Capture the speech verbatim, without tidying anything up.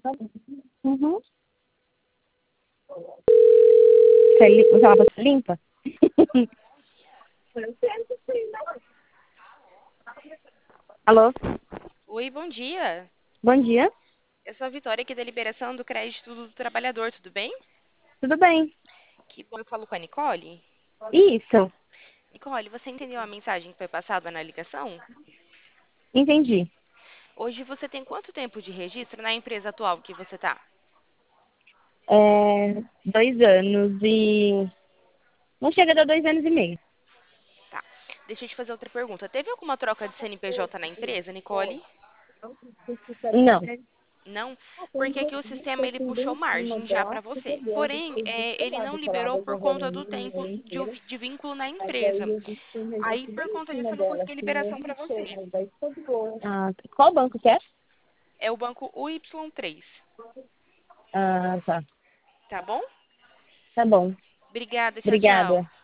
Uhum. Você li- usava você limpa? Alô? Oi, bom dia. Bom dia. Eu sou a Vitória aqui da Liberação do Crédito do Trabalhador, tudo bem? Tudo bem? Que bom, eu falo com a Nicole. Isso. Nicole, você entendeu a mensagem que foi passada na ligação? Entendi. Hoje você tem quanto tempo de registro na empresa atual que você está? É, dois anos e... Não chega a dar dois anos e meio. Tá. Deixa eu te fazer outra pergunta. Teve alguma troca de C N P J na empresa, Nicole? Não. Não, porque aqui o sistema ele puxou margem já para você. Porém, é, ele não liberou por conta do tempo de, o- de vínculo na empresa. Aí, por conta disso, eu não consegui liberação para você. Ah, qual banco que é? É o banco U Y três, Ah, tá. tá bom? Tá bom. Obrigada, tchau, tchau. Obrigada.